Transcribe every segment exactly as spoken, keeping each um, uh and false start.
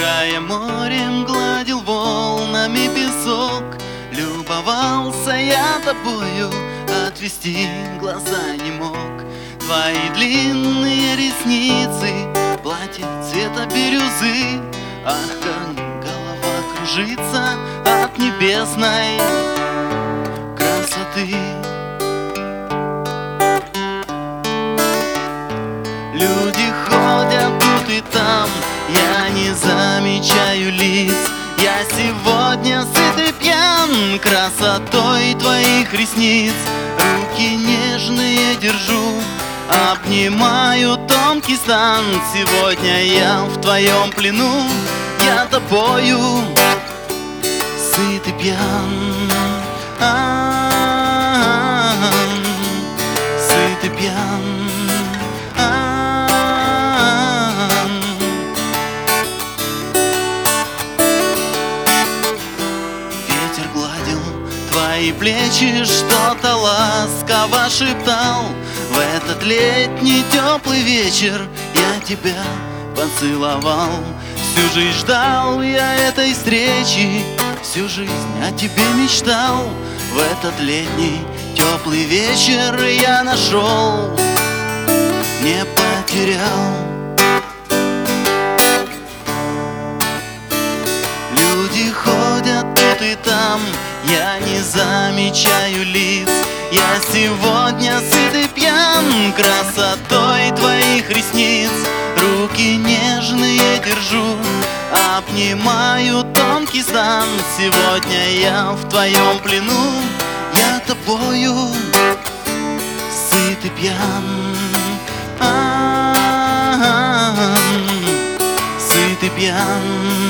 Играя морем, гладил волнами песок. Любовался я тобою, отвести глаза не мог. Твои длинные ресницы, платье цвета бирюзы. Ах, как голова кружится от небесной красоты. Люди ходят тут и там, я не замечаю лиц. Я сегодня сыт и пьян красотой твоих ресниц. Руки нежные держу, обнимаю тонкий стан. Сегодня я в твоем плену, я тобою сыт и пьян. А-а-а, сыт и пьян. Твои плечи что-то ласково шептал. В этот летний теплый вечер я тебя поцеловал. Всю жизнь ждал я этой встречи, всю жизнь о тебе мечтал. В этот летний теплый вечер я нашел, не потерял. Люди ходят тут и там, я не замечаю лиц. Я сегодня сыт и пьян красотой твоих ресниц. Руки нежные держу, обнимаю тонкий стан. Сегодня я в твоем плену, я тобою сыт и пьян. А-а-а, сыт и пьян.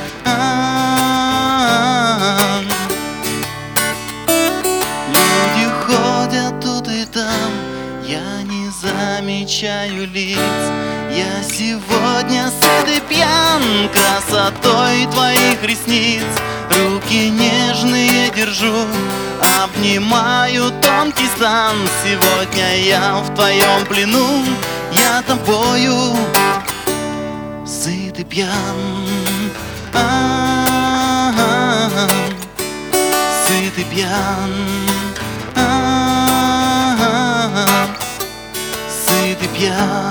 Я не замечаю лиц. Я сегодня сыт и пьян красотой твоих ресниц. Руки нежные держу, обнимаю тонкий стан. Сегодня я в твоем плену, я тобою сыт и пьян. А-а-а, сыт и пьян. А-а-а, сыт и пьян.